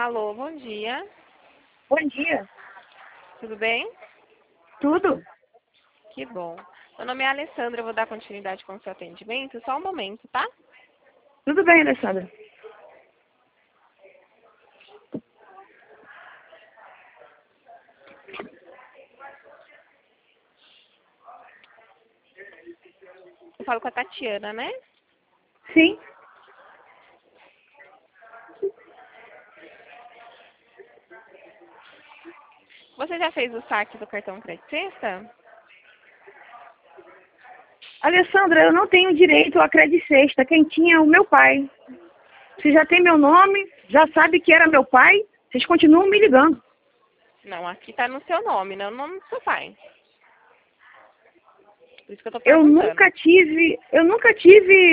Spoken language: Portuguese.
Alô, bom dia. Bom dia. Tudo bem? Tudo? Que bom. Meu nome é Alessandra, eu vou dar continuidade com o seu atendimento. Só um momento, tá? Tudo bem, Alessandra. Eu falo com a Tatiana, né? Sim. Você já fez o saque do cartão Crédito Sexta? Alessandra, eu não tenho direito à Crédito Sexta. Quem tinha é o meu pai. Você já tem meu nome, já sabe que era meu pai. Vocês continuam me ligando. Não, aqui tá no seu nome, não no nome do seu pai. Por isso que eu tô Eu perguntando. nunca tive